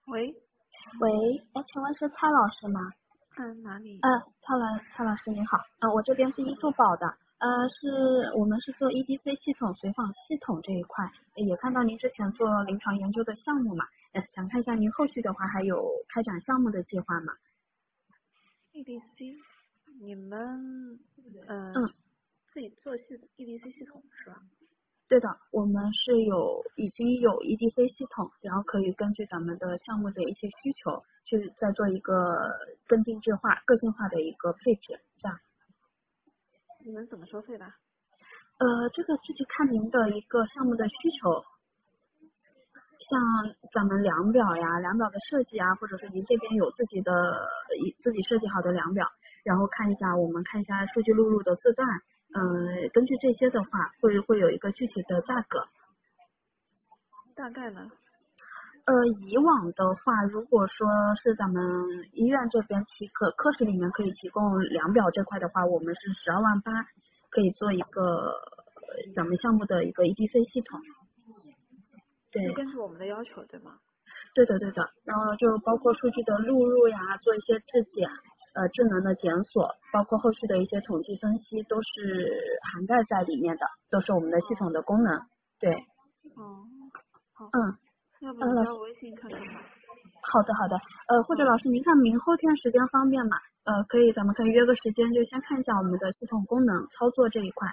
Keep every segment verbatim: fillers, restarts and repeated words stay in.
喂， 喂，哎，请问是蔡老师吗？ 嗯，哪里？ 呃，蔡老蔡老师您好，呃，我这边是易助宝的，呃，是我们是做 E D C 系统随访系统这一块，也看到您之前做临床研究的项目嘛，呃，想看一下您后续的话还有开展项目的计划吗？ E D C，你们呃嗯， 自己做系 E D C 系统是吧？ 对的，我们是有已经有 E D C 系统，然后可以根据咱们的项目的一些需求，去再做一个更定制化、个性化的一个配置，这样。 你们怎么收费的？ 呃，这个具体看您的一个项目的需求，像咱们量表呀、量表的设计啊，或者是您这边有自己的一自己设计好的量表，然后看一下我们看一下数据录入的字段，嗯、根据这些的话，会会有一个具体的价格。 大概呢？ 呃，以往的话，如果说是咱们医院这边提可科室里面可以提供量表这块的话，我们是十二万八，可以做一个呃咱们项目的一个 E D C 系统。对。 就根据我们的要求对吗？ 对的，对的，然后就包括数据的录入呀，做一些质检，呃，智能的检索，包括后续的一些统计分析，都是涵盖在里面的，都是我们的系统的功能。对， 哦，好， 嗯， 要不呃，老师， 你加我微信看看吧。 好的，好的，呃，或者老师您看明后天时间方便吗？呃，可以，咱们可以约个时间，就先看一下我们的系统功能操作这一块。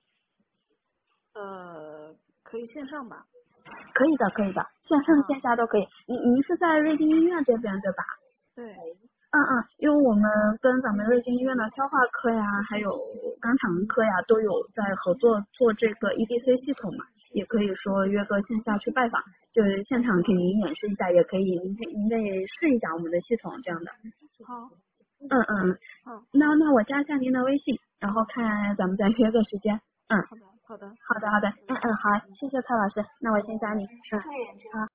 呃，可以线上吧？ 可以的，可以的，线上线下都可以。您您是在瑞金医院这边对吧？ 对。 嗯嗯，因为我们跟咱们瑞金医院的消化科呀，还有肛肠科呀，都有在合作做这个 E D C 系统嘛，也可以说约个线下去拜访，就是现场给您演示一下，也可以您可以您可以试一下我们的系统这样的。 好。 嗯嗯， 好。 那那我加一下您的微信，然后看咱们再约个时间。嗯， 好的，好的。 好的好的，嗯嗯好，谢谢蔡老师，那我先加你。嗯，好。